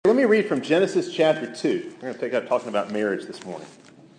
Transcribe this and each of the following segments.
Let me read from Genesis chapter 2. We're going to pick up talking about marriage this morning.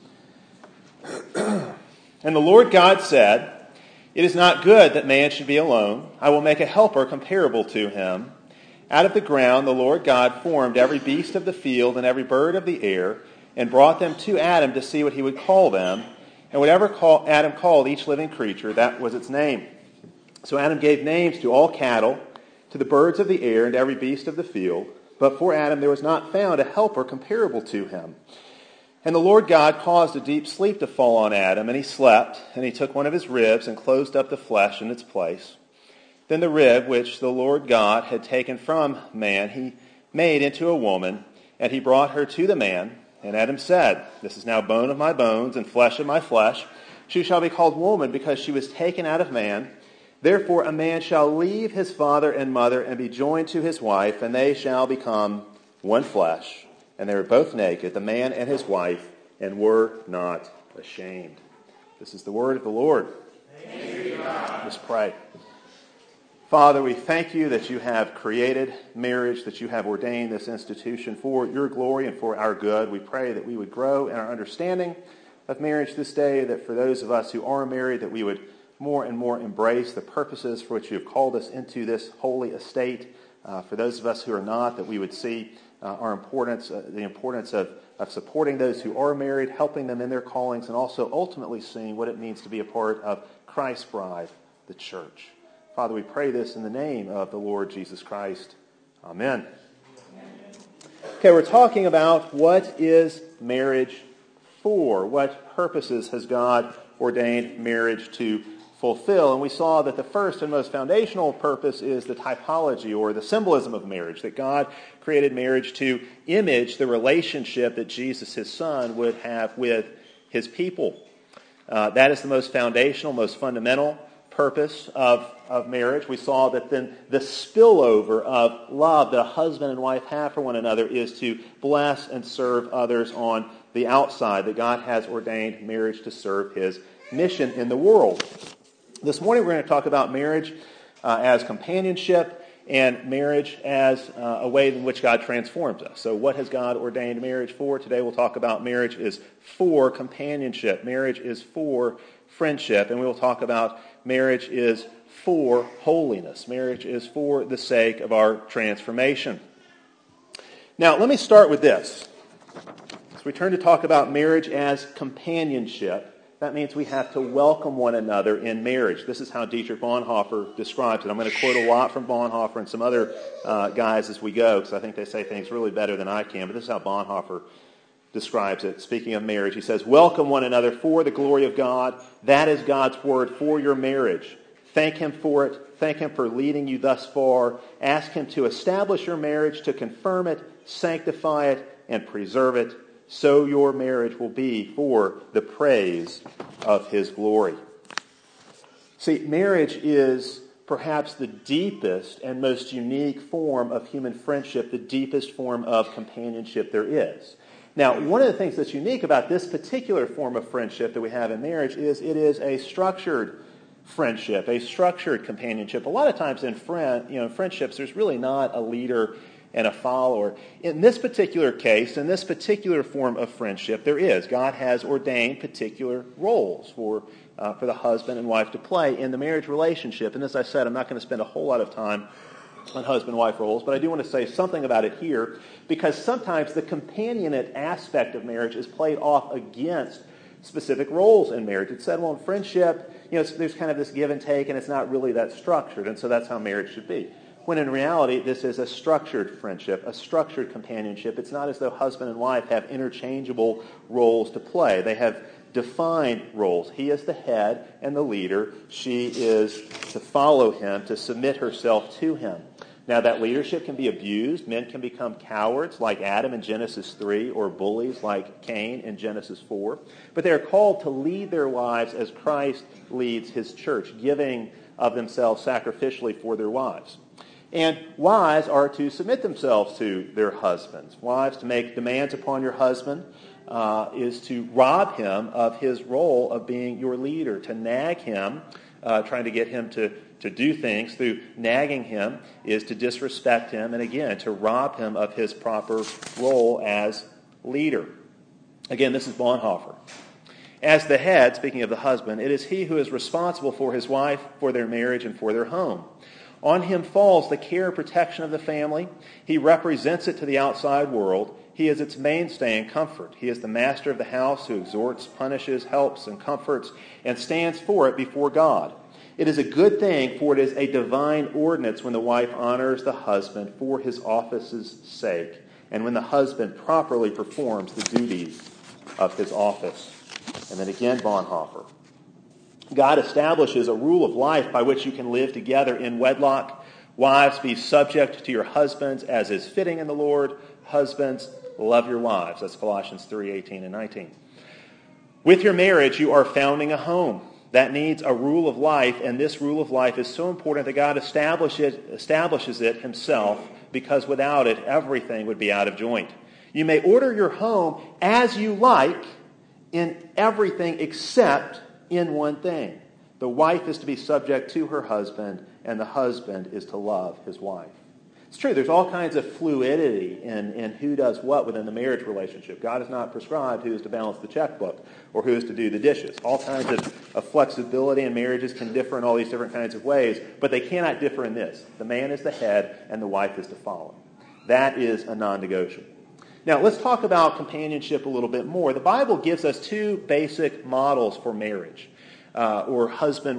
And the Lord God said, "It is not good that man should be alone. I will make a helper comparable to him. Out of the ground the Lord God formed every beast of the field and every bird of the air, and brought them to Adam to see what he would call them. And whatever Adam called each living creature, that was its name. So Adam gave names to all cattle, to the birds of the air, and to every beast of the field. But for Adam there was not found a helper comparable to him. And the Lord God caused a deep sleep to fall on Adam, and he slept, and he took one of his ribs and closed up the flesh in its place. Then the rib which the Lord God had taken from man he made into a woman, and he brought her to the man. And Adam said, "This is now bone of my bones and flesh of my flesh. She shall be called woman, because she was taken out of man. Therefore a man shall leave his father and mother and be joined to his wife, and they shall become one flesh. And they were both naked, the man and his wife, and were not ashamed." This is the word of the Lord. Thanks be to God. Let's pray. Father, we thank you that you have created marriage, that you have ordained this institution for your glory and for our good. We pray that we would grow in our understanding of marriage this day, that for those of us who are married, that we would more and more embrace the purposes for which you have called us into this holy estate. For those of us who are not, that we would see our importance, the importance of supporting those who are married, helping them in their callings, and also ultimately seeing what it means to be a part of Christ's bride, the church. Father, we pray this in the name of the Lord Jesus Christ. Amen. Okay, we're talking about what is marriage for? What purposes has God ordained marriage to fulfill? And we saw that the first and most foundational purpose is the typology, or the symbolism of marriage, that God created marriage to image the relationship that Jesus, his Son, would have with his people. That is the most foundational, most fundamental purpose of marriage. We saw that then the spillover of love that a husband and wife have for one another is to bless and serve others on the outside, that God has ordained marriage to serve his mission in the world. This morning we're going to talk about marriage as companionship, and marriage as a way in which God transforms us. So what has God ordained marriage for? Today we'll talk about marriage is for companionship. Marriage is for friendship. And we will talk about marriage is for holiness. Marriage is for the sake of our transformation. Now let me start with this. As we turn to talk about marriage as companionship, that means we have to welcome one another in marriage. This is how Dietrich Bonhoeffer describes it. I'm going to quote a lot from Bonhoeffer and some other guys as we go, because I think they say things really better than I can. But this is how Bonhoeffer describes it. Speaking of marriage, he says, "Welcome one another for the glory of God. That is God's word for your marriage. Thank him for it. Thank him for leading you thus far. Ask him to establish your marriage, to confirm it, sanctify it, and preserve it. So your marriage will be for the praise of his glory." See, marriage is perhaps the deepest and most unique form of human friendship, the deepest form of companionship there is. Now, one of the things that's unique about this particular form of friendship that we have in marriage is it is a structured friendship, a structured companionship. A lot of times in friendships, there's really not a leader and a follower. In this particular case, in this particular form of friendship, there is. God has ordained particular roles for the husband and wife to play in the marriage relationship. And as I said, I'm not going to spend a whole lot of time on husband-wife roles, but I do want to say something about it here, because sometimes the companionate aspect of marriage is played off against specific roles in marriage. It's said, well, in friendship, there's kind of this give and take, and it's not really that structured, and so that's how marriage should be. When in reality, this is a structured friendship, a structured companionship. It's not as though husband and wife have interchangeable roles to play. They have defined roles. He is the head and the leader. She is to follow him, to submit herself to him. Now, that leadership can be abused. Men can become cowards like Adam in Genesis 3, or bullies like Cain in Genesis 4. But they are called to lead their lives as Christ leads his church, giving of themselves sacrificially for their wives. And wives are to submit themselves to their husbands. Wives, to make demands upon your husband is to rob him of his role of being your leader, to nag him, trying to get him to to do things through nagging him is to disrespect him and, again, to rob him of his proper role as leader. Again, this is Bonhoeffer. As the head, speaking of the husband, it is he who is responsible for his wife, for their marriage, and for their home. On him falls the care and protection of the family. He represents it to the outside world. He is its mainstay and comfort. He is the master of the house who exhorts, punishes, helps, and comforts, and stands for it before God. It is a good thing, for it is a divine ordinance when the wife honors the husband for his office's sake, and when the husband properly performs the duties of his office. And then again, Bonhoeffer. God establishes a rule of life by which you can live together in wedlock. Wives, be subject to your husbands as is fitting in the Lord. Husbands, love your wives. That's Colossians 3:18 and 19. With your marriage, you are founding a home that needs a rule of life, and this rule of life is so important that God establishes it himself, because without it, everything would be out of joint. You may order your home as you like in everything except in one thing. The wife is to be subject to her husband, and the husband is to love his wife. It's true, there's all kinds of fluidity in who does what within the marriage relationship. God has not prescribed who is to balance the checkbook or who is to do the dishes. All kinds of flexibility in marriages can differ in all these different kinds of ways, but they cannot differ in this. The man is the head, and the wife is to follow. That is a non-negotiable. Now, let's talk about companionship a little bit more. The Bible gives us two basic models for marriage, or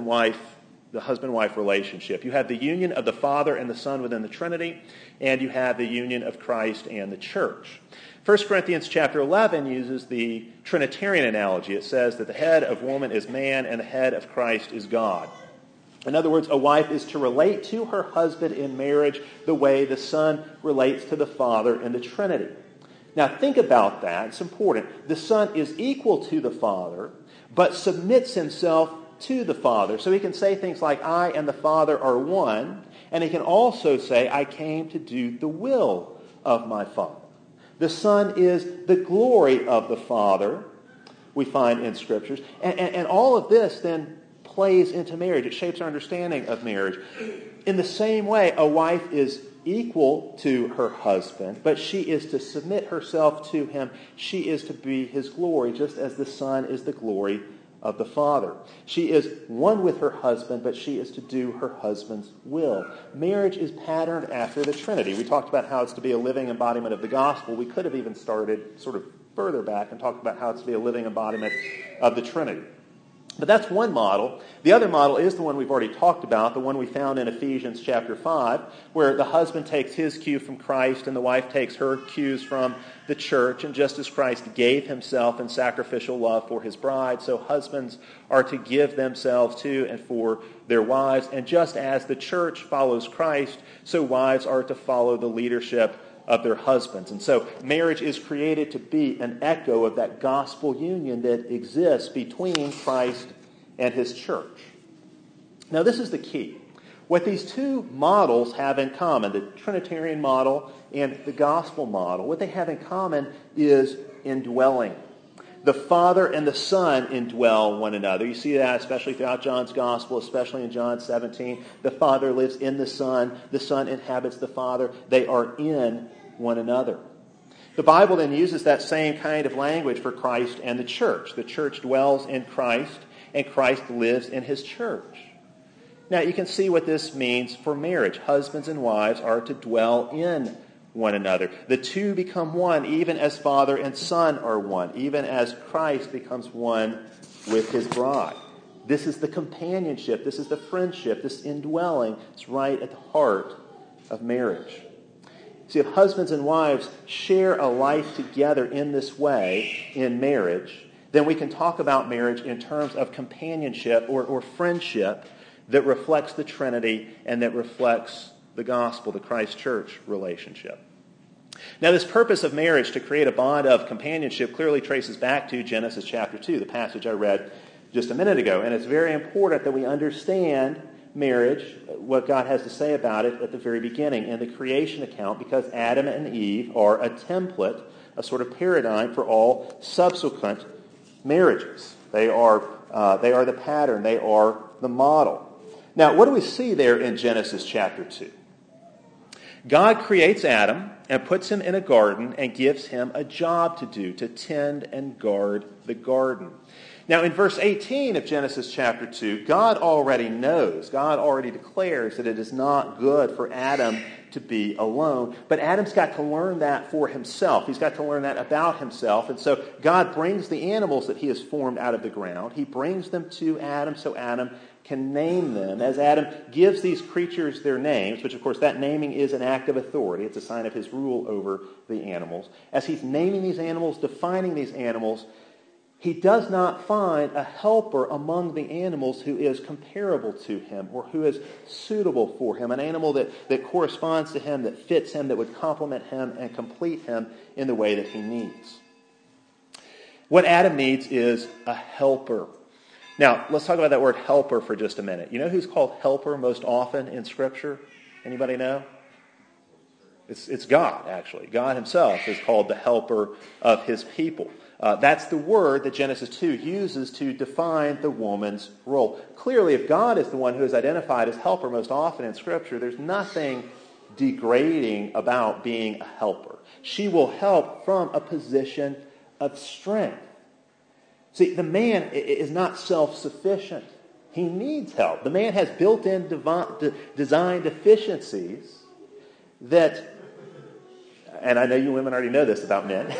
the husband-wife relationship. You have the union of the Father and the Son within the Trinity, and you have the union of Christ and the church. 1 Corinthians chapter 11 uses the Trinitarian analogy. It says that the head of woman is man, and the head of Christ is God. In other words, a wife is to relate to her husband in marriage the way the Son relates to the Father in the Trinity. Now think about that. It's important. The Son is equal to the Father, but submits himself to the Father. So he can say things like, I and the Father are one, and he can also say, I came to do the will of my Father. The Son is the glory of the Father, we find in Scriptures. And all of this then plays into marriage. It shapes our understanding of marriage. In the same way, a wife is equal to her husband, but she is to submit herself to him. She is to be his glory, just as the Son is the glory of the Father. She is one with her husband, but she is to do her husband's will. Marriage is patterned after the Trinity. We talked about how it's to be a living embodiment of the gospel. We could have even started sort of further back and talked about how it's to be a living embodiment of the Trinity. But that's one model. The other model is the one we've already talked about, the one we found in Ephesians chapter 5, where the husband takes his cue from Christ and the wife takes her cues from the church. And just as Christ gave himself in sacrificial love for his bride, so husbands are to give themselves to and for their wives. And just as the church follows Christ, so wives are to follow the leadership of their husbands. And so marriage is created to be an echo of that gospel union that exists between Christ and his church. Now this is the key. What these two models have in common, the Trinitarian model and the gospel model, what they have in common is indwelling. The Father and the Son indwell one another. You see that especially throughout John's Gospel, especially in John 17. The Father lives in the Son inhabits the Father. They are in one another. The Bible then uses that same kind of language for Christ and the church. The church dwells in Christ, and Christ lives in his church. Now you can see what this means for marriage. Husbands and wives are to dwell in one another. The two become one, even as Father and Son are one, even as Christ becomes one with his bride. This is the companionship, this is the friendship, this indwelling. It's right at the heart of marriage. See, if husbands and wives share a life together in this way, in marriage, then we can talk about marriage in terms of companionship or friendship that reflects the Trinity and that reflects the gospel, the Christ church relationship. Now, this purpose of marriage to create a bond of companionship clearly traces back to Genesis chapter 2, the passage I read just a minute ago. And it's very important that we understand marriage, what God has to say about it at the very beginning in the creation account, because Adam and Eve are a template, a sort of paradigm for all subsequent marriages. They are the pattern. They are the model. Now, what do we see there in Genesis chapter 2? God creates Adam and puts him in a garden and gives him a job to do, to tend and guard the garden. Now, in verse 18 of Genesis chapter 2, God already knows, God already declares that it is not good for Adam to be alone. But Adam's got to learn that for himself. He's got to learn that about himself. And so God brings the animals that he has formed out of the ground. He brings them to Adam so Adam can name them. As Adam gives these creatures their names, which of course that naming is an act of authority. It's a sign of his rule over the animals. As he's naming these animals, defining these animals, he does not find a helper among the animals who is comparable to him or who is suitable for him, an animal that corresponds to him, that fits him, that would complement him and complete him in the way that he needs. What Adam needs is a helper. Now, let's talk about that word helper for just a minute. You know who's called helper most often in Scripture? Anybody know? It's God, actually. God himself is called the helper of his people. That's the word that Genesis 2 uses to define the woman's role. Clearly, if God is the one who is identified as helper most often in Scripture, there's nothing degrading about being a helper. She will help from a position of strength. See, the man is not self-sufficient. He needs help. The man has built-in design deficiencies that, and I know you women already know this about men.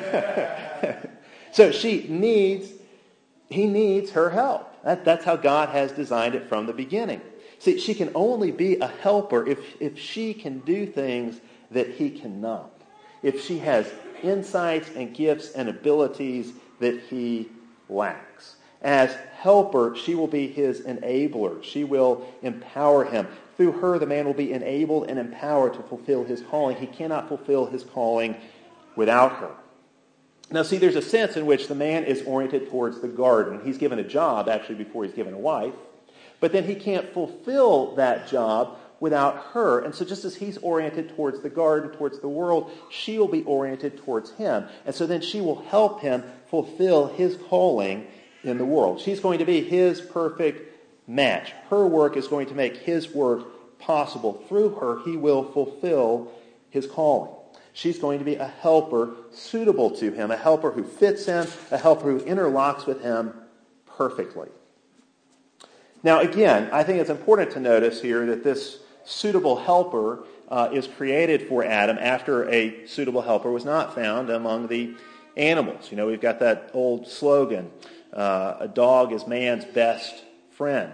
So he needs her help. That's how God has designed it from the beginning. See, she can only be a helper if she can do things that he cannot. If she has insights and gifts and abilities that he lacks. As helper, she will be his enabler. She will empower him. Through her, the man will be enabled and empowered to fulfill his calling. He cannot fulfill his calling without her. Now, see, there's a sense in which the man is oriented towards the garden. He's given a job, actually, before he's given a wife. But then he can't fulfill that job without her. And so just as he's oriented towards the garden, towards the world, she will be oriented towards him. And so then she will help him fulfill his calling in the world. She's going to be his perfect match. Her work is going to make his work possible. Through her, he will fulfill his calling. She's going to be a helper suitable to him, a helper who fits him, a helper who interlocks with him perfectly. Now, again, I think it's important to notice here that this suitable helper is created for Adam after a suitable helper was not found among the animals. You know, we've got that old slogan, a dog is man's best friend.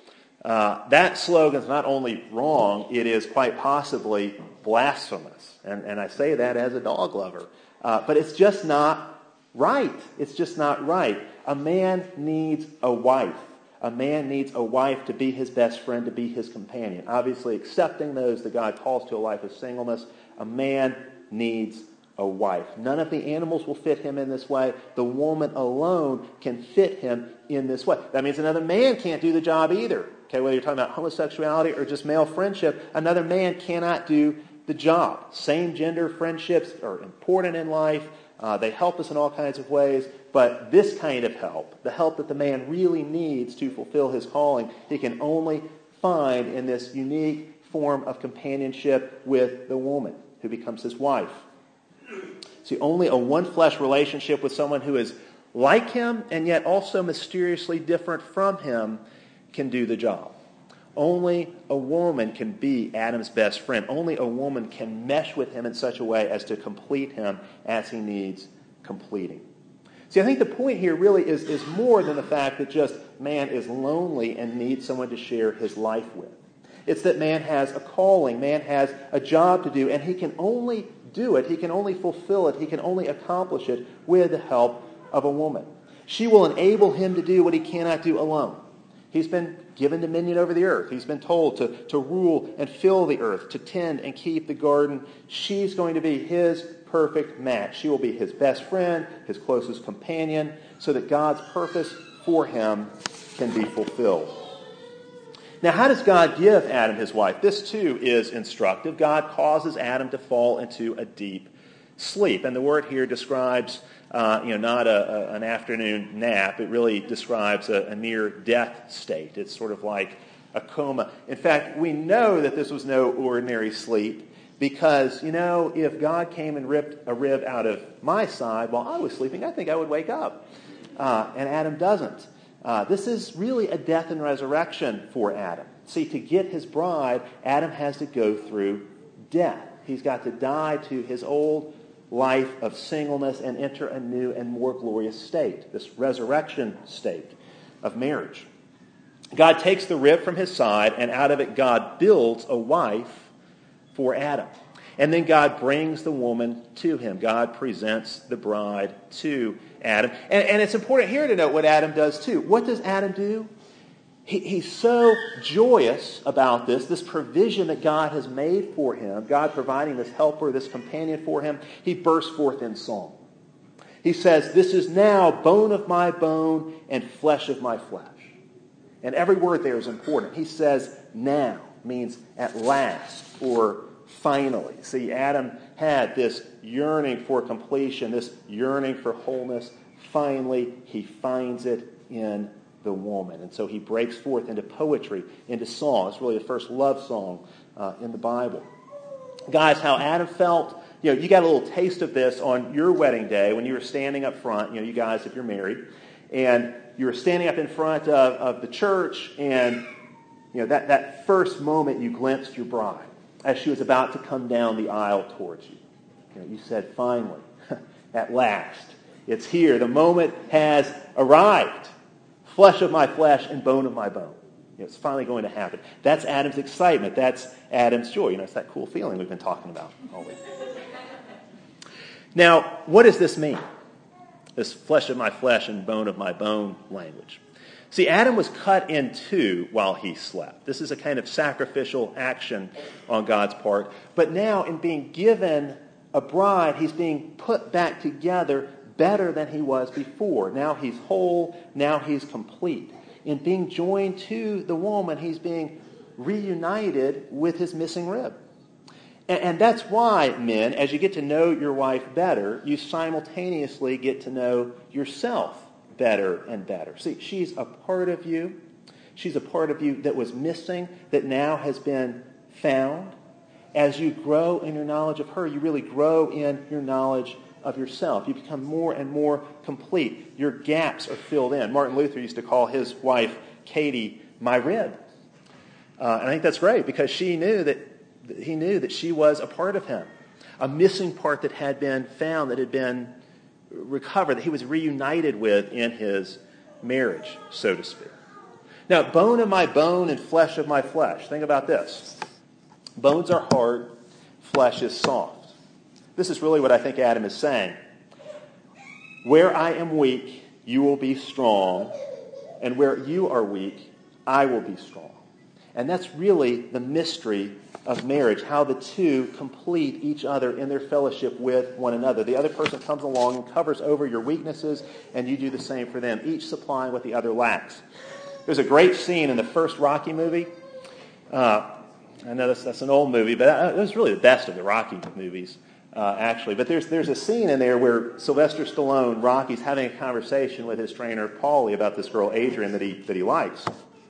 That slogan is not only wrong, it is quite possibly blasphemous. And I say that as a dog lover. But it's just not right. It's just not right. A man needs a wife. A man needs a wife to be his best friend, to be his companion. Obviously, accepting those that God calls to a life of singleness, a man needs a wife. None of the animals will fit him in this way. The woman alone can fit him in this way. That means another man can't do the job either. Okay, whether you're talking about homosexuality or just male friendship, another man cannot do the job. Same-gender friendships are important in life. They help us in all kinds of ways. But this kind of help, the help that the man really needs to fulfill his calling, he can only find in this unique form of companionship with the woman who becomes his wife. See, only a one-flesh relationship with someone who is like him and yet also mysteriously different from him can do the job. Only a woman can be Adam's best friend. Only a woman can mesh with him in such a way as to complete him as he needs completing. See, I think the point here really is more than the fact that just man is lonely and needs someone to share his life with. It's that man has a calling, man has a job to do, and he can only do it, he can only fulfill it, he can only accomplish it with the help of a woman. She will enable him to do what he cannot do alone. He's been given dominion over the earth. He's been told to rule and fill the earth, to tend and keep the garden. She's going to be his perfect match. She will be his best friend, his closest companion, so that God's purpose for him can be fulfilled. Now, how does God give Adam his wife? This, too, is instructive. God causes Adam to fall into a deep sleep. And the word here describes not an afternoon nap. It really describes a near death state. It's sort of like a coma. In fact, we know that this was no ordinary sleep because, if God came and ripped a rib out of my side while I was sleeping, I think I would wake up. And Adam doesn't. This is really a death and resurrection for Adam. See, to get his bride, Adam has to go through death. He's got to die to his old life of singleness and enter a new and more glorious state, this resurrection state of marriage. God takes the rib from his side, and out of it God builds a wife for Adam. And then God brings the woman to him. God presents the bride to Adam. And it's important here to note what Adam does too. What does Adam do? He's so joyous about this provision that God has made for him, God providing this helper, this companion for him. He bursts forth in song. He says, "This is now bone of my bone and flesh of my flesh." And every word there is important. He says now means at last or finally. See, Adam had this yearning for completion, this yearning for wholeness. Finally, he finds it in the woman. And so he breaks forth into poetry, into song. It's really the first love song in the Bible. Guys, how Adam felt, you got a little taste of this on your wedding day when you were standing up front, you guys, if you're married, and you were standing up in front of the church, and that first moment you glimpsed your bride as she was about to come down the aisle towards you. You said, finally, at last, it's here. The moment has arrived. Flesh of my flesh and bone of my bone. It's finally going to happen. That's Adam's excitement. That's Adam's joy. It's that cool feeling we've been talking about all week. Now, what does this mean? This flesh of my flesh and bone of my bone language. See, Adam was cut in two while he slept. This is a kind of sacrificial action on God's part. But now, in being given a bride, he's being put back together better than he was before. Now he's whole. Now he's complete. In being joined to the woman, he's being reunited with his missing rib. And that's why, men, as you get to know your wife better, you simultaneously get to know yourself better and better. See, she's a part of you. She's a part of you that was missing, that now has been found. As you grow in your knowledge of her, you really grow in your knowledge of yourself. You become more and more complete. Your gaps are filled in. Martin Luther used to call his wife, Katie, my rib. And I think that's great because he knew that she was a part of him, a missing part that had been found, that had been recovered, that he was reunited with in his marriage, so to speak. Now, bone of my bone and flesh of my flesh. Think about this. Bones are hard, flesh is soft. This is really what I think Adam is saying. Where I am weak, you will be strong, and where you are weak, I will be strong. And that's really the mystery of marriage, how the two complete each other in their fellowship with one another. The other person comes along and covers over your weaknesses, and you do the same for them, each supplying what the other lacks. There's a great scene in the first Rocky movie. I know that's an old movie, but it was really the best of the Rocky movies, actually. But there's a scene in there where Sylvester Stallone, Rocky's having a conversation with his trainer, Paulie, about this girl, Adrian, that he likes.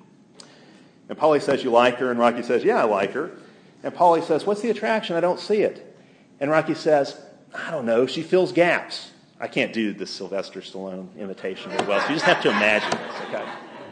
And Paulie says, "You like her?" And Rocky says, "Yeah, I like her." And Paulie says, "What's the attraction? I don't see it." And Rocky says, "I don't know. She fills gaps." I can't do the Sylvester Stallone imitation very well, so you just have to imagine this, okay?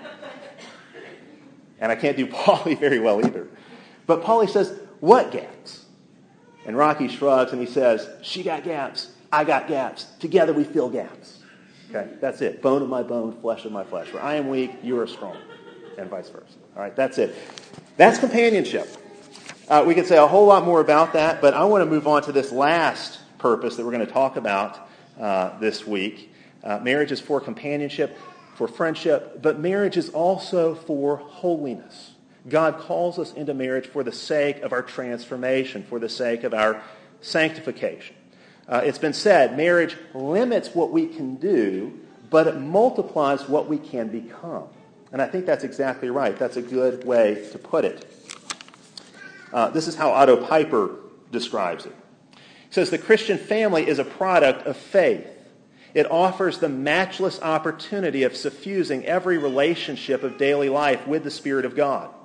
And I can't do Paulie very well either. But Paulie says, "What gaps?" And Rocky shrugs and he says, "She got gaps. I got gaps. Together we fill gaps." Okay, that's it. Bone of my bone, flesh of my flesh. Where I am weak, you are strong. And vice versa. All right, that's it. That's companionship. We could say a whole lot more about that, but I want to move on to this last purpose that we're going to talk about this week. Marriage is for companionship, for friendship, but marriage is also for holiness. God calls us into marriage for the sake of our transformation, for the sake of our sanctification. It's been said, marriage limits what we can do, but it multiplies what we can become. And I think that's exactly right. That's a good way to put it. This is how Otto Piper describes it. He says, the Christian family is a product of faith. It offers the matchless opportunity of suffusing every relationship of daily life with the Spirit of God.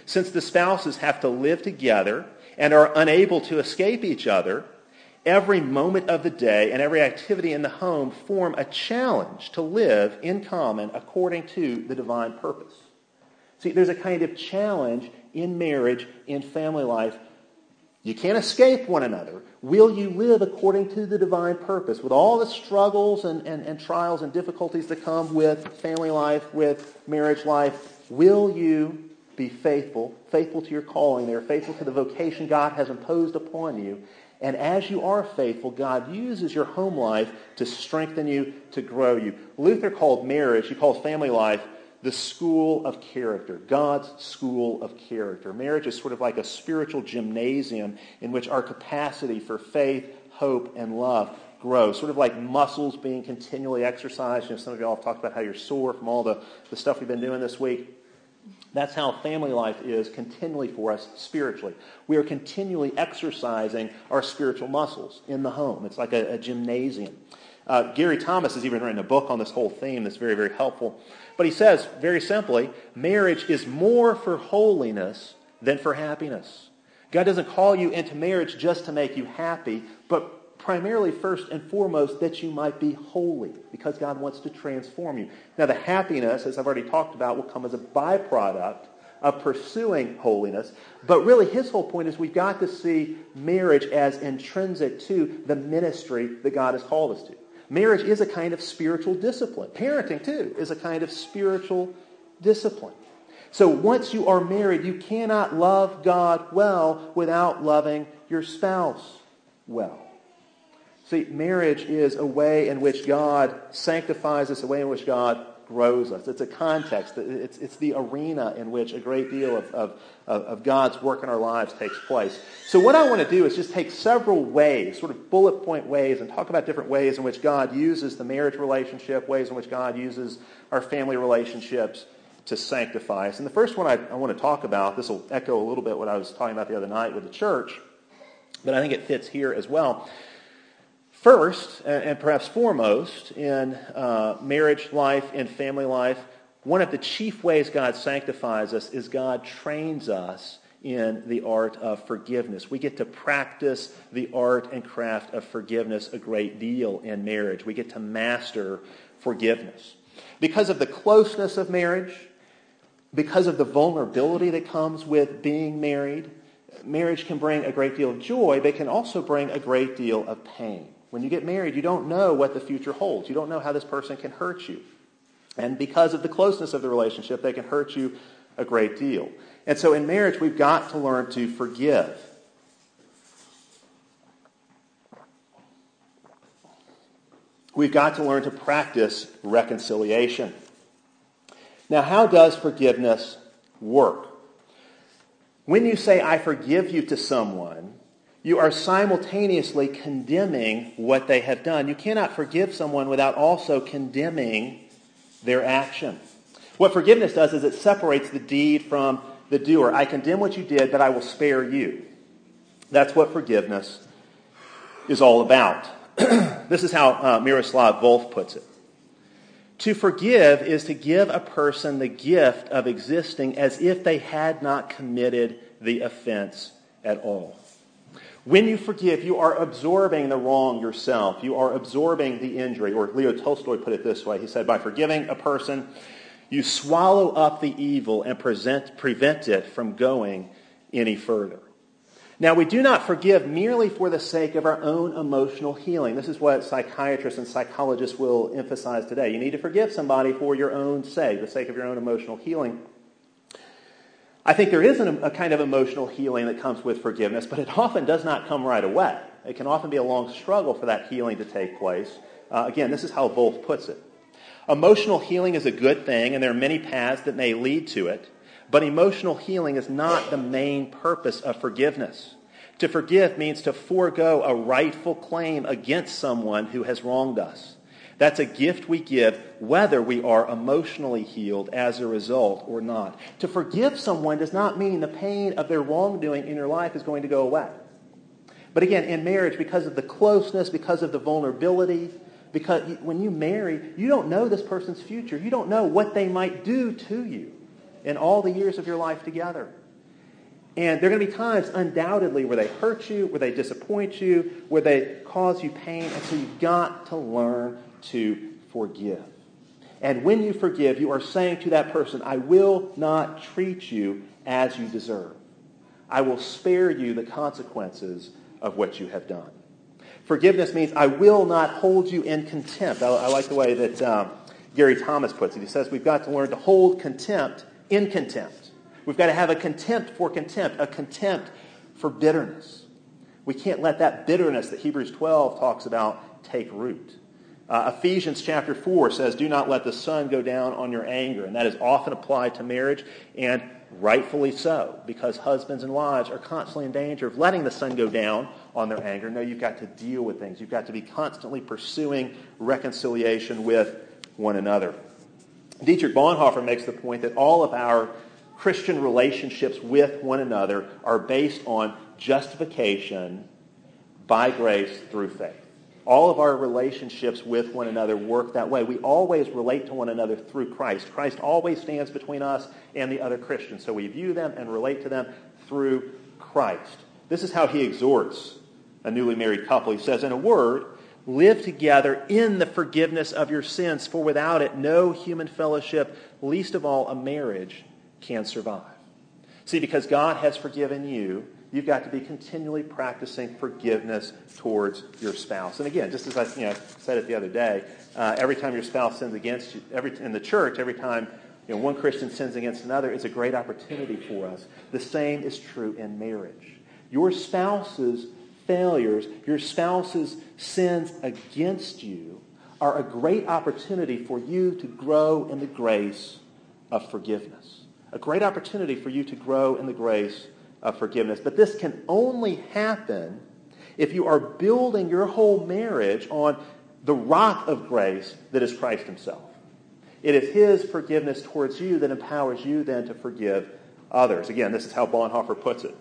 Since the spouses have to live together and are unable to escape each other, every moment of the day and every activity in the home form a challenge to live in common according to the divine purpose. See, there's a kind of challenge in marriage, in family life. You can't escape one another. Will you live according to the divine purpose? With all the struggles and trials and difficulties that come with family life, with marriage life, will you be faithful to your calling there, faithful to the vocation God has imposed upon you? And as you are faithful, God uses your home life to strengthen you, to grow you. Luther called marriage, he calls family life, the school of character, God's school of character. Marriage is sort of like a spiritual gymnasium in which our capacity for faith, hope, and love grows. Sort of like muscles being continually exercised. Some of you all have talked about how you're sore from all the stuff we've been doing this week. That's how family life is continually for us spiritually. We are continually exercising our spiritual muscles in the home. It's like a gymnasium. Gary Thomas has even written a book on this whole theme that's very, very helpful. But he says, very simply, marriage is more for holiness than for happiness. God doesn't call you into marriage just to make you happy, but primarily, first and foremost, that you might be holy, because God wants to transform you. Now, the happiness, as I've already talked about, will come as a byproduct of pursuing holiness. But really, his whole point is we've got to see marriage as intrinsic to the ministry that God has called us to. Marriage is a kind of spiritual discipline. Parenting, too, is a kind of spiritual discipline. So once you are married, you cannot love God well without loving your spouse well. See, marriage is a way in which God sanctifies us, a way in which God grows us. It's a context. It's the arena in which a great deal of God's work in our lives takes place. So what I want to do is just take several ways, sort of bullet point ways, and talk about different ways in which God uses the marriage relationship, ways in which God uses our family relationships to sanctify us. And the first one I want to talk about, this will echo a little bit what I was talking about the other night with the church, but I think it fits here as well. First, and perhaps foremost, in marriage life, in family life, one of the chief ways God sanctifies us is God trains us in the art of forgiveness. We get to practice the art and craft of forgiveness a great deal in marriage. We get to master forgiveness. Because of the closeness of marriage, because of the vulnerability that comes with being married, marriage can bring a great deal of joy, but it can also bring a great deal of pain. When you get married, you don't know what the future holds. You don't know how this person can hurt you. And because of the closeness of the relationship, they can hurt you a great deal. And so in marriage, we've got to learn to forgive. We've got to learn to practice reconciliation. Now, how does forgiveness work? When you say, I forgive you to someone, you are simultaneously condemning what they have done. You cannot forgive someone without also condemning their action. What forgiveness does is it separates the deed from the doer. I condemn what you did, but I will spare you. That's what forgiveness is all about. This is how Miroslav Volf puts it. To forgive is to give a person the gift of existing as if they had not committed the offense at all. When you forgive, you are absorbing the wrong yourself. You are absorbing the injury. Or Leo Tolstoy put it this way. He said, by forgiving a person, you swallow up the evil and prevent it from going any further. Now, we do not forgive merely for the sake of our own emotional healing. This is what psychiatrists and psychologists will emphasize today. You need to forgive somebody for your own sake, the sake of your own emotional healing. I think there is a kind of emotional healing that comes with forgiveness, but it often does not come right away. It can often be a long struggle for that healing to take place. Again, this is how Volf puts it. Emotional healing is a good thing, and there are many paths that may lead to it, but emotional healing is not the main purpose of forgiveness. To forgive means to forego a rightful claim against someone who has wronged us. That's a gift we give whether we are emotionally healed as a result or not. To forgive someone does not mean the pain of their wrongdoing in your life is going to go away. But again, in marriage, because of the closeness, because of the vulnerability, because when you marry, you don't know this person's future. You don't know what they might do to you in all the years of your life together. And there are going to be times, undoubtedly, where they hurt you, where they disappoint you, where they cause you pain. And so you've got to learn to forgive. And when you forgive, you are saying to that person, I will not treat you as you deserve. I will spare you the consequences of what you have done. Forgiveness means I will not hold you in contempt. I like the way that Gary Thomas puts it. He says we've got to learn to hold contempt in contempt. We've got to have a contempt for contempt, a contempt for bitterness. We can't let that bitterness that Hebrews 12 talks about take root. Ephesians chapter 4 says, do not let the sun go down on your anger. And that is often applied to marriage, and rightfully so, because husbands and wives are constantly in danger of letting the sun go down on their anger. No, you've got to deal with things. You've got to be constantly pursuing reconciliation with one another. Dietrich Bonhoeffer makes the point that all of our Christian relationships with one another are based on justification by grace through faith. All of our relationships with one another work that way. We always relate to one another through Christ. Christ always stands between us and the other Christians. So we view them and relate to them through Christ. This is how he exhorts a newly married couple. He says, in a word, live together in the forgiveness of your sins, for without it no human fellowship, least of all a marriage, can survive. See, because God has forgiven you, you've got to be continually practicing forgiveness towards your spouse. And again, just as I said it the other day, every time your spouse sins against you, in the church, every time one Christian sins against another, it's a great opportunity for us. The same is true in marriage. Your spouse's failures, your spouse's sins against you are a great opportunity for you to grow in the grace of forgiveness. A great opportunity for you to grow in the grace of forgiveness. But this can only happen if you are building your whole marriage on the rock of grace that is Christ himself. It is his forgiveness towards you that empowers you then to forgive others. Again, this is how Bonhoeffer puts it.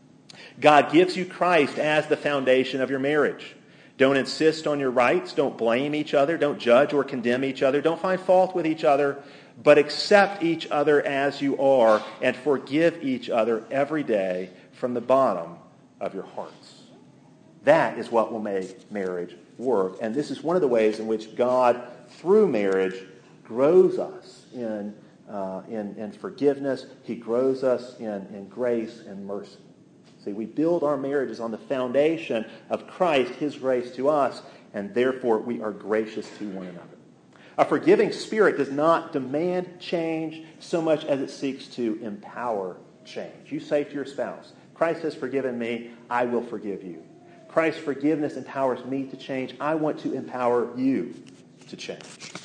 God gives you Christ as the foundation of your marriage. Don't insist on your rights. Don't blame each other. Don't judge or condemn each other. Don't find fault with each other, but accept each other as you are and forgive each other every day from the bottom of your hearts. That is what will make marriage work. And this is one of the ways in which God, through marriage, grows us in forgiveness. He grows us in grace and mercy. See, we build our marriages on the foundation of Christ, his grace to us, and therefore we are gracious to one another. A forgiving spirit does not demand change so much as it seeks to empower change. You say to your spouse, Christ has forgiven me, I will forgive you. Christ's forgiveness empowers me to change. I want to empower you to change.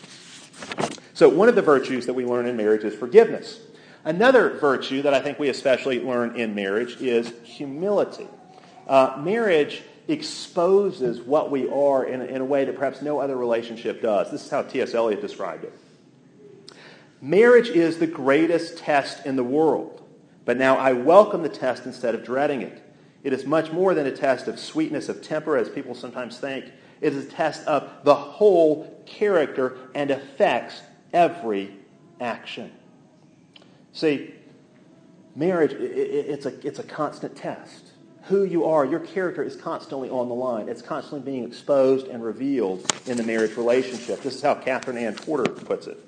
So one of the virtues that we learn in marriage is forgiveness. Another virtue that I think we especially learn in marriage is humility. Marriage exposes what we are in a way that perhaps no other relationship does. This is how T.S. Eliot described it. Marriage is the greatest test in the world, but now I welcome the test instead of dreading it. It is much more than a test of sweetness of temper, as people sometimes think. It is a test of the whole character and affects every action. See, marriage, it's a constant test. Who you are, your character is constantly on the line. It's constantly being exposed and revealed in the marriage relationship. This is how Catherine Ann Porter puts it.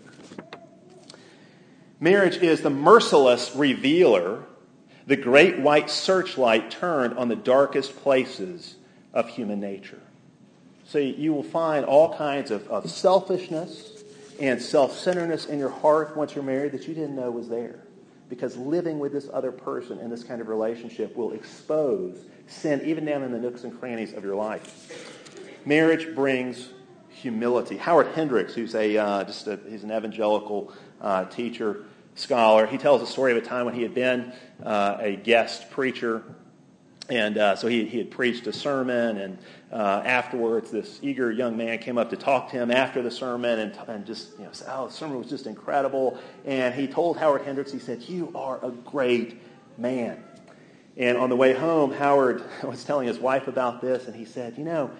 Marriage is the merciless revealer, the great white searchlight turned on the darkest places of human nature. See, you will find all kinds of selfishness and self-centeredness in your heart once you're married that you didn't know was there. Because living with this other person in this kind of relationship will expose sin even down in the nooks and crannies of your life. Marriage brings humility. Howard Hendricks, who's he's an evangelical teacher, scholar, he tells a story of a time when he had been a guest preacher. And so he had preached a sermon, and afterwards this eager young man came up to talk to him after the sermon and just said, the sermon was just incredible. And he told Howard Hendricks, he said, you are a great man. And on the way home, Howard was telling his wife about this, and he said,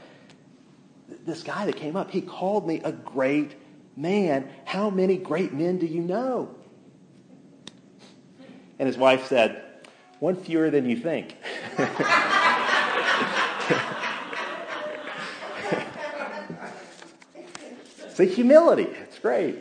this guy that came up, he called me a great man. How many great men do you know? And his wife said, One fewer than you think. It's a humility. It's great.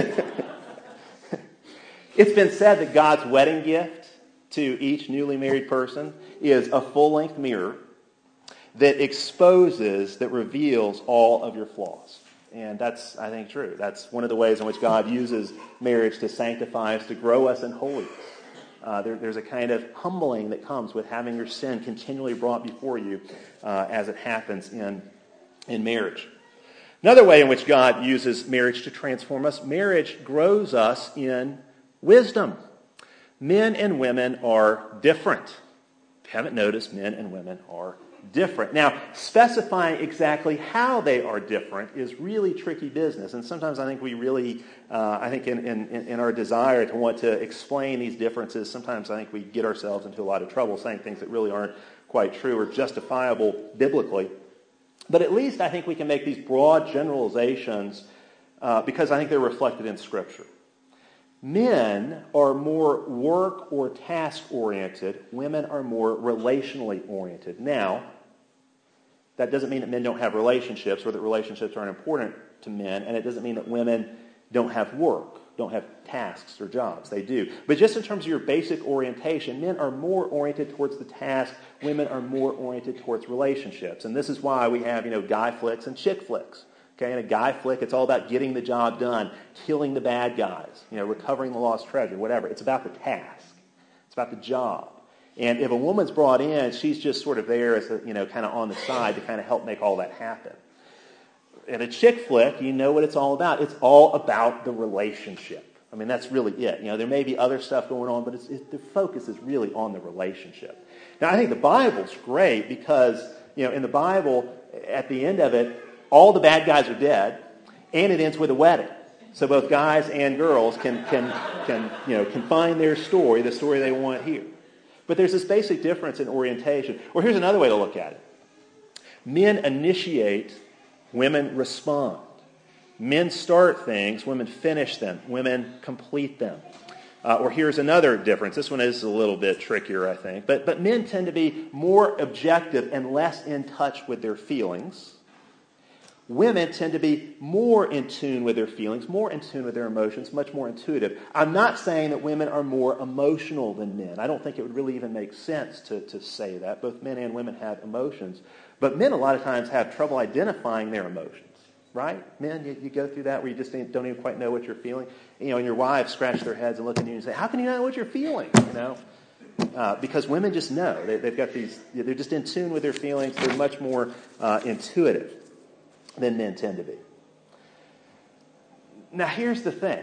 It's been said that God's wedding gift to each newly married person is a full-length mirror that exposes, that reveals all of your flaws. And that's, I think, true. That's one of the ways in which God uses marriage to sanctify us, to grow us in holiness. There's a kind of humbling that comes with having your sin continually brought before you as it happens in marriage. Another way in which God uses marriage to transform us, marriage grows us in wisdom. Men and women are different. If you haven't noticed, men and women are different. Now, specifying exactly how they are different is really tricky business. And sometimes I think we really, in our desire to want to explain these differences, sometimes I think we get ourselves into a lot of trouble saying things that really aren't quite true or justifiable biblically. But at least I think we can make these broad generalizations because I think they're reflected in Scripture. Men are more work or task-oriented. Women are more relationally oriented. Now, that doesn't mean that men don't have relationships or that relationships aren't important to men, and it doesn't mean that women don't have work, don't have tasks or jobs. They do. But just in terms of your basic orientation, men are more oriented towards the task. Women are more oriented towards relationships. And this is why we have, guy flicks and chick flicks. Okay, in a guy flick, it's all about getting the job done, killing the bad guys, recovering the lost treasure, whatever. It's about the task. It's about the job. And if a woman's brought in, she's just sort of there as a, kind of on the side to kind of help make all that happen. In a chick flick, you know what it's all about. It's all about the relationship. I mean, that's really it. There may be other stuff going on, but the focus is really on the relationship. Now, I think the Bible's great because, in the Bible, at the end of it, all the bad guys are dead, and it ends with a wedding. So both guys and girls can find their story, the story they want here. But there's this basic difference in orientation. Or here's another way to look at it. Men initiate, women respond. Men start things, women finish them. Women complete them. Or here's another difference. This one is a little bit trickier, I think. But men tend to be more objective and less in touch with their feelings. Women tend to be more in tune with their feelings, more in tune with their emotions, much more intuitive. I'm not saying that women are more emotional than men. I don't think it would really even make sense to say that. Both men and women have emotions. But men a lot of times have trouble identifying their emotions, right? Men, you go through that where you just don't even quite know what you're feeling. And your wives scratch their heads and look at you and say, how can you not know what you're feeling? Because women just know. They've got these, they're just in tune with their feelings. They're much more intuitive than men tend to be. Now, here's the thing.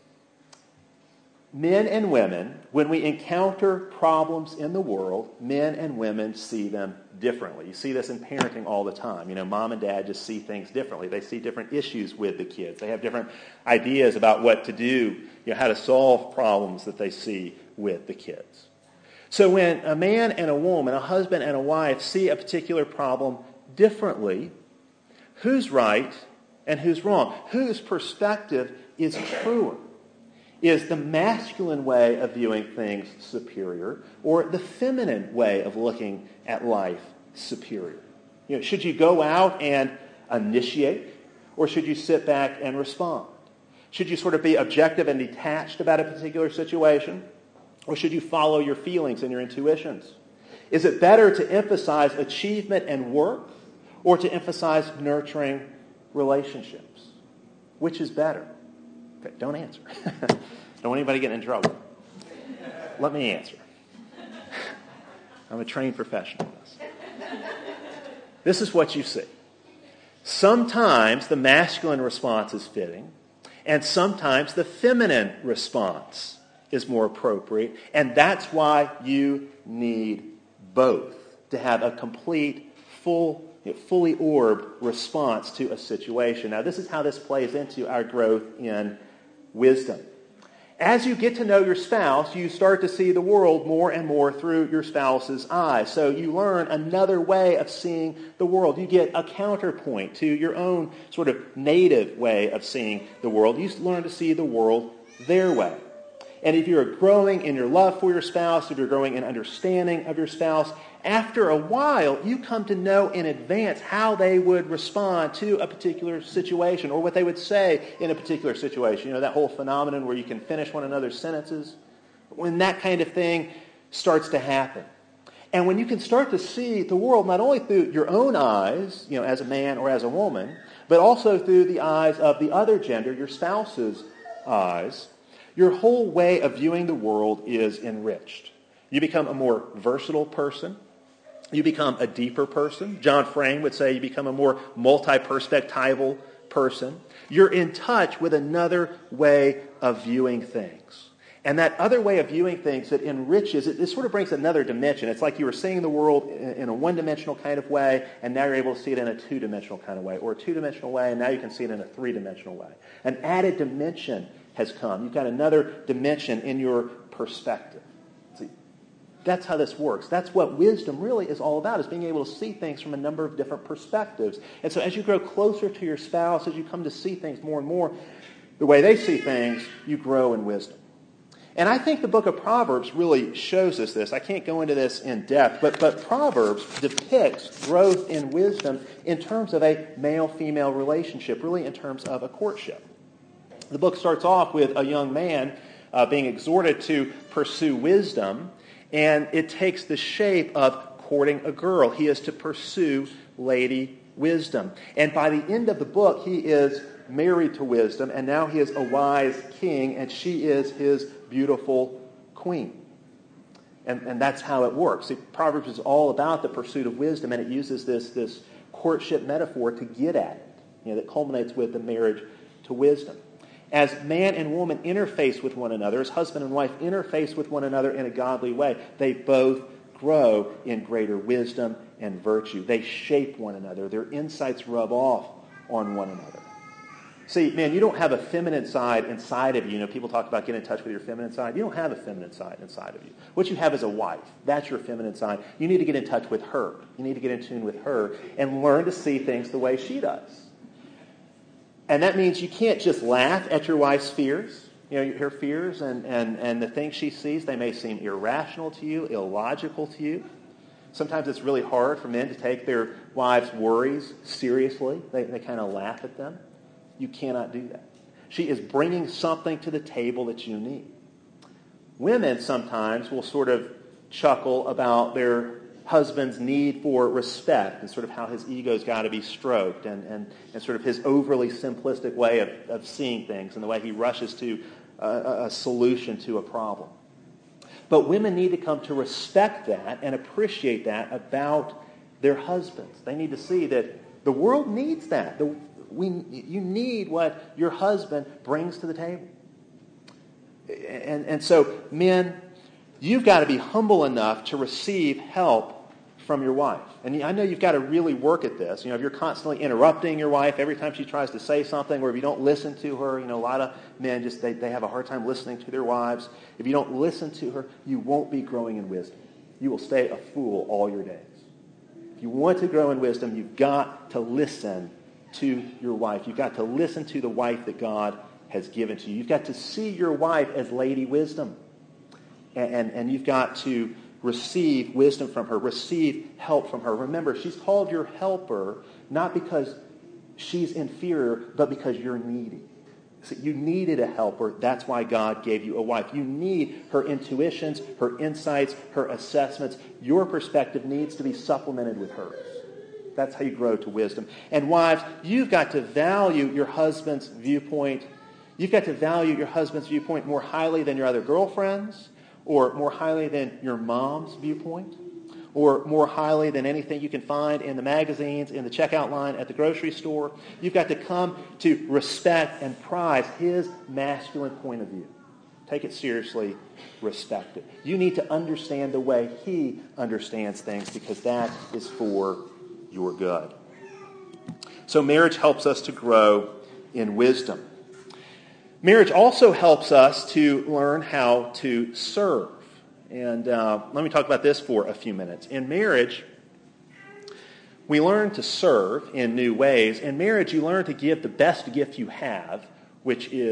Men and women, when we encounter problems in the world, men and women see them differently. You see this in parenting all the time. Mom and dad just see things differently. They see different issues with the kids. They have different ideas about what to do, how to solve problems that they see with the kids. So when a man and a woman, a husband and a wife, see a particular problem differently, who's right and who's wrong? Whose perspective is truer? Is the masculine way of viewing things superior, or the feminine way of looking at life superior? Should you go out and initiate, or should you sit back and respond? Should you sort of be objective and detached about a particular situation, or should you follow your feelings and your intuitions? Is it better to emphasize achievement and work, or to emphasize nurturing relationships? Which is better? Okay, don't answer. Don't want anybody getting in trouble. Let me answer. I'm a trained professional in this. This is what you see. Sometimes the masculine response is fitting, and sometimes the feminine response is more appropriate, and that's why you need both to have a complete, fully orbed response to a situation. Now, this is how this plays into our growth in wisdom. As you get to know your spouse, you start to see the world more and more through your spouse's eyes. So you learn another way of seeing the world. You get a counterpoint to your own sort of native way of seeing the world. You learn to see the world their way. And if you're growing in your love for your spouse, if you're growing in understanding of your spouse, after a while, you come to know in advance how they would respond to a particular situation or what they would say in a particular situation. You know, that whole phenomenon where you can finish one another's sentences. When that kind of thing starts to happen. And when you can start to see the world not only through your own eyes, you know, as a man or as a woman, but also through the eyes of the other gender, your spouse's eyes, your whole way of viewing the world is enriched. You become a more versatile person. You become a deeper person. John Frame would say you become a more multi-perspectival person. You're in touch with another way of viewing things. And that other way of viewing things that enriches, it sort of brings another dimension. It's like you were seeing the world in a one-dimensional kind of way, and now you're able to see it in a two-dimensional kind of way, or a two-dimensional way, and now you can see it in a three-dimensional way. An added dimension has come. You've got another dimension in your perspective. See, that's how this works. That's what wisdom really is all about, is being able to see things from a number of different perspectives. And so as you grow closer to your spouse, as you come to see things more and more, the way they see things, you grow in wisdom. And I think the book of Proverbs really shows us this. I can't go into this in depth, but Proverbs depicts growth in wisdom in terms of a male-female relationship, really in terms of a courtship. The book starts off with a young man being exhorted to pursue wisdom, and it takes the shape of courting a girl. He is to pursue Lady Wisdom. And by the end of the book, he is married to Wisdom, and now he is a wise king, and she is his beautiful queen. And that's how it works. See, Proverbs is all about the pursuit of wisdom, and it uses this courtship metaphor to get at it, you know, that culminates with the marriage to wisdom. As man and woman interface with one another, as husband and wife interface with one another in a godly way, they both grow in greater wisdom and virtue. They shape one another. Their insights rub off on one another. See, man, you don't have a feminine side inside of you. You know, people talk about getting in touch with your feminine side. You don't have a feminine side inside of you. What you have is a wife. That's your feminine side. You need to get in touch with her. You need to get in tune with her and learn to see things the way she does. And that means you can't just laugh at your wife's fears. You know, her fears and the things she sees, they may seem irrational to you, illogical to you. Sometimes it's really hard for men to take their wives' worries seriously. They kind of laugh at them. You cannot do that. She is bringing something to the table that you need. Women sometimes will sort of chuckle about their husband's need for respect and sort of how his ego's got to be stroked and sort of his overly simplistic way of seeing things and the way he rushes to a solution to a problem. But women need to come to respect that and appreciate that about their husbands. They need to see that the world needs that. You need what your husband brings to the table. And so, men, you've got to be humble enough to receive help from your wife. And I know you've got to really work at this. You know, if you're constantly interrupting your wife every time she tries to say something, or if you don't listen to her, you know, a lot of men just, they have a hard time listening to their wives. If you don't listen to her, you won't be growing in wisdom. You will stay a fool all your days. If you want to grow in wisdom, you've got to listen to your wife. You've got to listen to the wife that God has given to you. You've got to see your wife as Lady Wisdom. And you've got to receive wisdom from her, receive help from her. Remember, she's called your helper not because she's inferior, but because you're needy. So you needed a helper. That's why God gave you a wife. You need her intuitions, her insights, her assessments. Your perspective needs to be supplemented with hers. That's how you grow to wisdom. And wives, you've got to value your husband's viewpoint. You've got to value your husband's viewpoint more highly than your other girlfriends, or more highly than your mom's viewpoint, or more highly than anything you can find in the magazines, in the checkout line at the grocery store. You've got to come to respect and prize his masculine point of view. Take it seriously, respect it. You need to understand the way he understands things, because that is for your good. So marriage helps us to grow in wisdom. Marriage also helps us to learn how to serve. And let me talk about this for a few minutes. In marriage, we learn to serve in new ways. In marriage, you learn to give the best gift you have, which is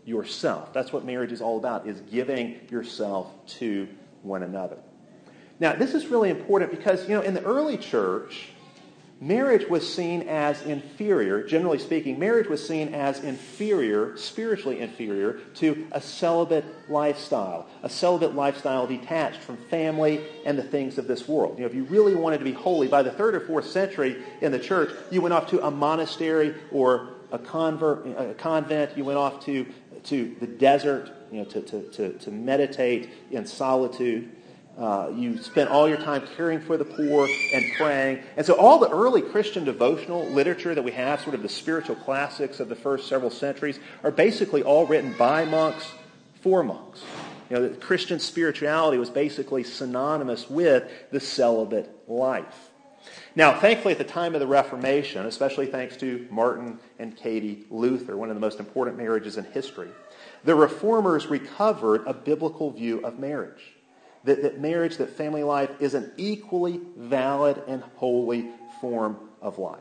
yourself. That's what marriage is all about, is giving yourself to one another. Now, this is really important because, in the early church, marriage was seen as inferior. Generally speaking, marriage was seen as inferior, spiritually inferior, to a celibate lifestyle detached from family and the things of this world. If you really wanted to be holy, by the 3rd or 4th century in the church, you went off to a monastery or a convent. You went off to the desert, to meditate in solitude. You spent all your time caring for the poor and praying. And so all the early Christian devotional literature that we have, sort of the spiritual classics of the first several centuries, are basically all written by monks for monks. The Christian spirituality was basically synonymous with the celibate life. Now, thankfully, at the time of the Reformation, especially thanks to Martin and Katie Luther, one of the most important marriages in history, the Reformers recovered a biblical view of marriage. That marriage, that family life, is an equally valid and holy form of life.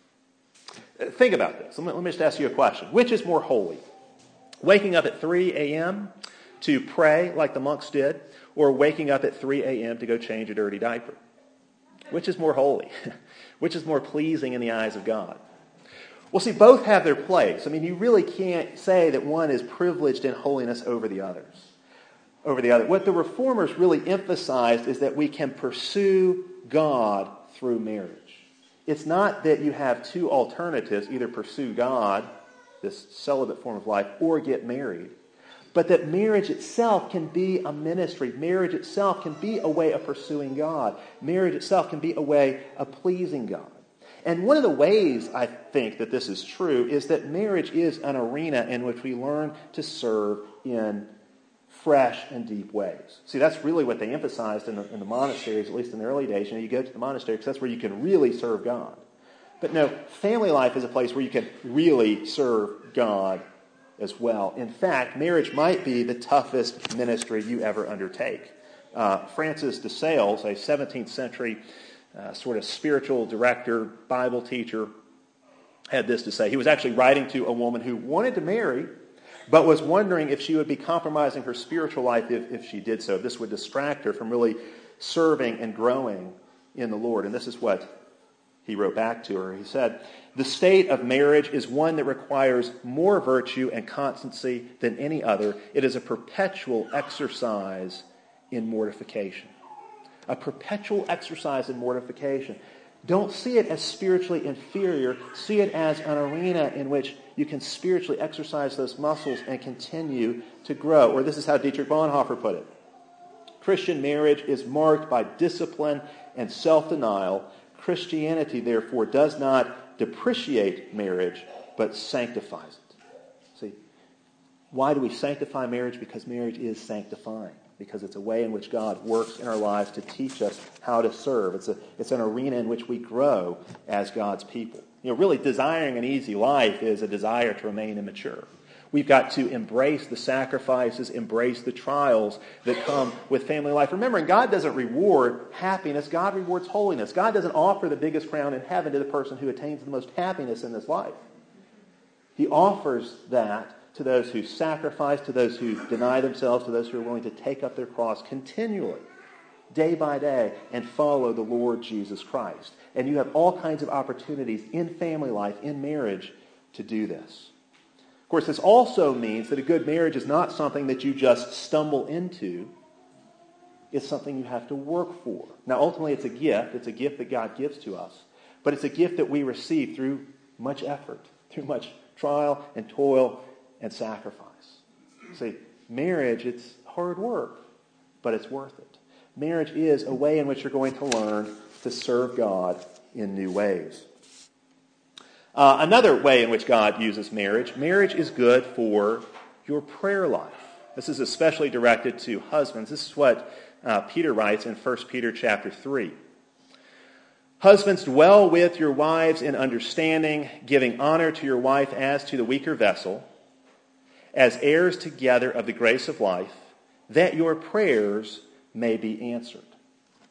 Think about this. Let me just ask you a question. Which is more holy? Waking up at 3 a.m. to pray like the monks did, or waking up at 3 a.m. to go change a dirty diaper? Which is more holy? Which is more pleasing in the eyes of God? Well, see, both have their place. You really can't say that one is privileged in holiness over the other. What the Reformers really emphasized is that we can pursue God through marriage. It's not that you have two alternatives, either pursue God, this celibate form of life, or get married, but that marriage itself can be a ministry. Marriage itself can be a way of pursuing God. Marriage itself can be a way of pleasing God. And one of the ways I think that this is true is that marriage is an arena in which we learn to serve in fresh and deep ways. See, that's really what they emphasized in the monasteries, at least in the early days. You go to the monastery because that's where you can really serve God. But no, family life is a place where you can really serve God as well. In fact, marriage might be the toughest ministry you ever undertake. Francis de Sales, a 17th century sort of spiritual director, Bible teacher, had this to say. He was actually writing to a woman who wanted to marry, but was wondering if she would be compromising her spiritual life if she did so. This would distract her from really serving and growing in the Lord. And this is what he wrote back to her. He said, "The state of marriage is one that requires more virtue and constancy than any other. It is a perpetual exercise in mortification." A perpetual exercise in mortification. Don't see it as spiritually inferior. See it as an arena in which you can spiritually exercise those muscles and continue to grow. Or this is how Dietrich Bonhoeffer put it. Christian marriage is marked by discipline and self-denial. Christianity, therefore, does not depreciate marriage, but sanctifies it. See, why do we sanctify marriage? Because marriage is sanctifying. Because it's a way in which God works in our lives to teach us how to serve. It's an arena in which we grow as God's people. Really desiring an easy life is a desire to remain immature. We've got to embrace the sacrifices, embrace the trials that come with family life. Remembering, God doesn't reward happiness, God rewards holiness. God doesn't offer the biggest crown in heaven to the person who attains the most happiness in this life. He offers that to those who sacrifice, to those who deny themselves, to those who are willing to take up their cross continually, day by day, and follow the Lord Jesus Christ. And you have all kinds of opportunities in family life, in marriage, to do this. Of course, this also means that a good marriage is not something that you just stumble into. It's something you have to work for. Now, ultimately, it's a gift. It's a gift that God gives to us. But it's a gift that we receive through much effort, through much trial and toil and sacrifice. See, marriage, it's hard work, but it's worth it. Marriage is a way in which you're going to learn to serve God in new ways. Another way in which God uses marriage is good for your prayer life. This is especially directed to husbands. This is what Peter writes in 1 Peter chapter 3. "Husbands, dwell with your wives in understanding, giving honor to your wife as to the weaker vessel, as heirs together of the grace of life, that your prayers may be answered."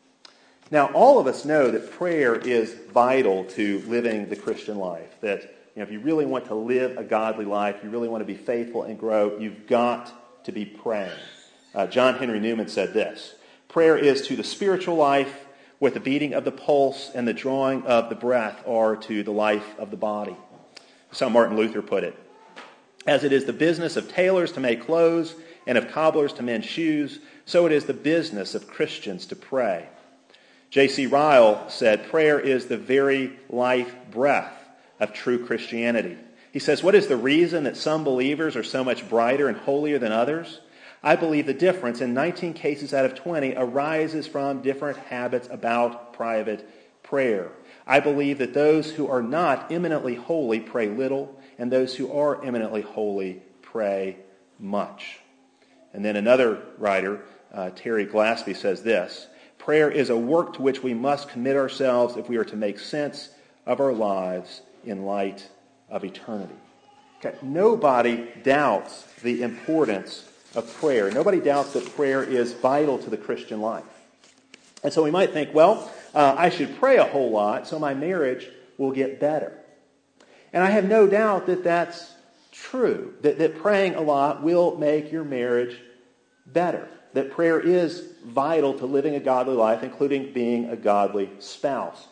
Now, all of us know that prayer is vital to living the Christian life, that if you really want to live a godly life, you really want to be faithful and grow, you've got to be praying. John Henry Newman said this: prayer is to the spiritual life what the beating of the pulse and the drawing of the breath are to the life of the body. That's how Martin Luther put it. As it is the business of tailors to make clothes and of cobblers to mend shoes, so it is the business of Christians to pray. J.C. Ryle said, prayer is the very life breath of true Christianity. He says, what is the reason that some believers are so much brighter and holier than others? I believe the difference in 19 cases out of 20 arises from different habits about private prayer. I believe that those who are not eminently holy pray little, and those who are eminently holy pray much. And then another writer, Terry Glaspie, says this: prayer is a work to which we must commit ourselves if we are to make sense of our lives in light of eternity. Okay. Nobody doubts the importance of prayer. Nobody doubts that prayer is vital to the Christian life. And so we might think, well, I should pray a whole lot so my marriage will get better. And I have no doubt that that's true, that praying a lot will make your marriage better, that prayer is vital to living a godly life, including being a godly spouse.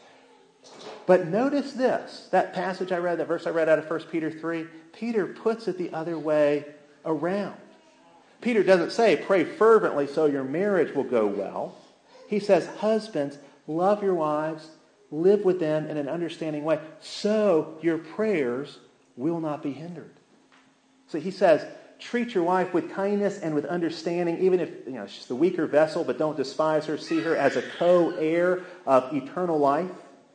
But notice this, that passage I read, that verse I read out of 1 Peter 3, Peter puts it the other way around. Peter doesn't say, pray fervently so your marriage will go well. He says, husbands, love your wives, live with them in an understanding way, so your prayers will not be hindered. So he says, treat your wife with kindness and with understanding, even if she's the weaker vessel, but don't despise her. See her as a co-heir of eternal life.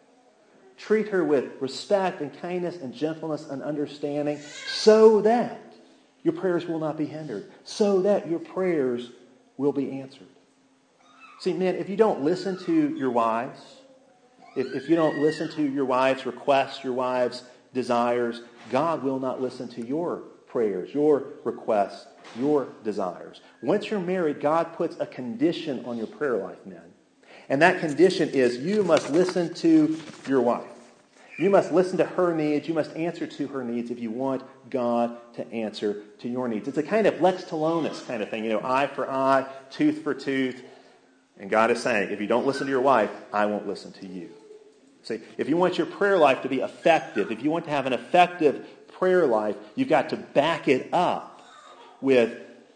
Treat her with respect and kindness and gentleness and understanding, so that your prayers will not be hindered, so that your prayers will be answered. See, men, if you don't listen to your wives, if you don't listen to your wife's requests, your wife's desires, God will not listen to your prayers, your requests, your desires. Once you're married, God puts a condition on your prayer life, men. And that condition is you must listen to your wife. You must listen to her needs. You must answer to her needs if you want God to answer to your needs. It's a kind of lex talionis kind of thing. Eye for eye, tooth for tooth. And God is saying, if you don't listen to your wife, I won't listen to you. See, if you want your prayer life to be effective, if you want to have an effective prayer life, you've got to back it up with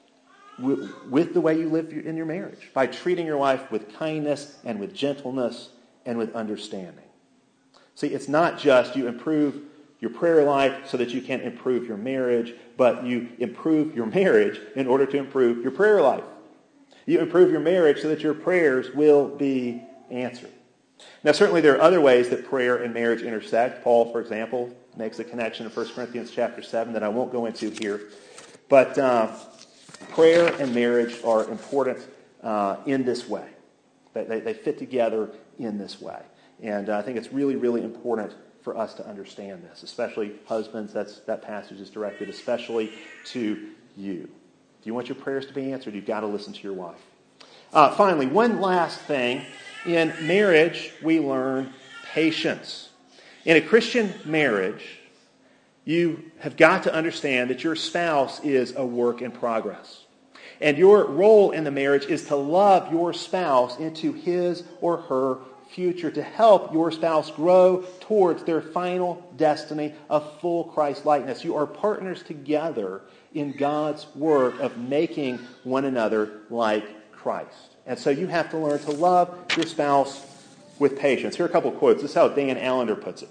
the way you live in your marriage, by treating your wife with kindness and with gentleness and with understanding. See, it's not just you improve your prayer life so that you can improve your marriage, but you improve your marriage in order to improve your prayer life. You improve your marriage so that your prayers will be answered. Now, certainly there are other ways that prayer and marriage intersect. Paul, for example, makes a connection in 1 Corinthians chapter 7 that I won't go into here. But prayer and marriage are important in this way. They fit together in this way. And I think it's really, really important for us to understand this, especially husbands. That passage is directed especially to you. If you want your prayers to be answered, you've got to listen to your wife. Finally, one last thing. In marriage, we learn patience. In a Christian marriage, you have got to understand that your spouse is a work in progress. And your role in the marriage is to love your spouse into his or her future, to help your spouse grow towards their final destiny of full Christ likeness. You are partners together in God's work of making one another like Christ. And so you have to learn to love your spouse with patience. Here are a couple of quotes. This is how Dan Allender puts it.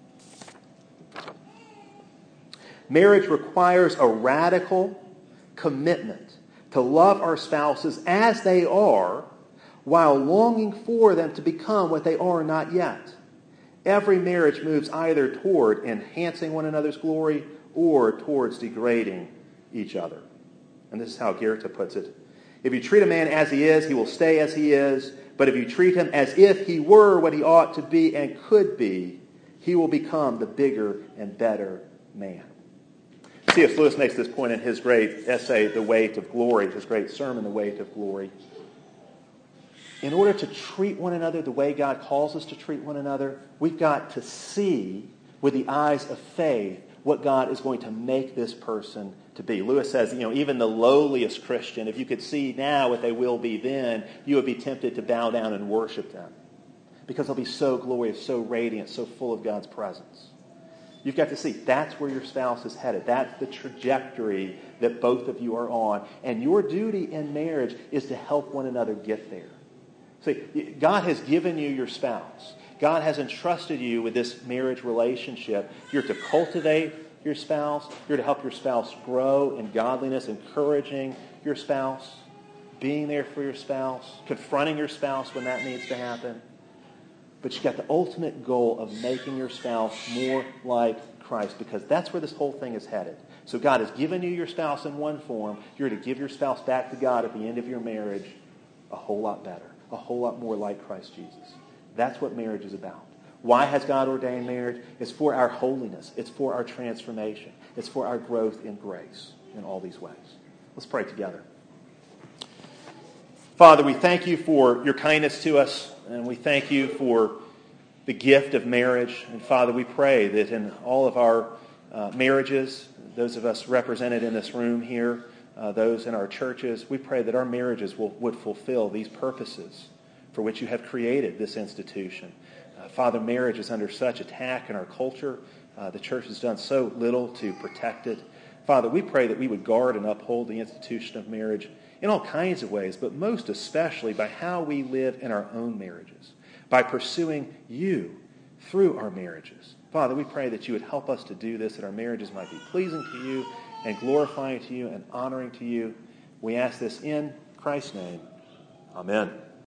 Marriage requires a radical commitment to love our spouses as they are, while longing for them to become what they are not yet. Every marriage moves either toward enhancing one another's glory or towards degrading each other. And this is how Goethe puts it. If you treat a man as he is, he will stay as he is. But if you treat him as if he were what he ought to be and could be, he will become the bigger and better man. C.S. Lewis makes this point in his great essay, The Weight of Glory, his great sermon, The Weight of Glory. In order to treat one another the way God calls us to treat one another, we've got to see with the eyes of faith what God is going to make this person to be. Lewis says, even the lowliest Christian, if you could see now what they will be then, you would be tempted to bow down and worship them because they'll be so glorious, so radiant, so full of God's presence. You've got to see that's where your spouse is headed. That's the trajectory that both of you are on. And your duty in marriage is to help one another get there. See, God has given you your spouse. God has entrusted you with this marriage relationship. You're to cultivate your spouse. You're to help your spouse grow in godliness, encouraging your spouse, being there for your spouse, confronting your spouse when that needs to happen. But you've got the ultimate goal of making your spouse more like Christ, because that's where this whole thing is headed. So God has given you your spouse in one form. You're to give your spouse back to God at the end of your marriage a whole lot better, a whole lot more like Christ Jesus. That's what marriage is about. Why has God ordained marriage? It's for our holiness. It's for our transformation. It's for our growth in grace in all these ways. Let's pray together. Father, we thank you for your kindness to us, and we thank you for the gift of marriage. And Father, we pray that in all of our marriages, those of us represented in this room here, those in our churches, we pray that our marriages would fulfill these purposes for which you have created this institution. Father, marriage is under such attack in our culture. The church has done so little to protect it. Father, we pray that we would guard and uphold the institution of marriage in all kinds of ways, but most especially by how we live in our own marriages, by pursuing you through our marriages. Father, we pray that you would help us to do this, that our marriages might be pleasing to you and glorifying to you and honoring to you. We ask this in Christ's name. Amen.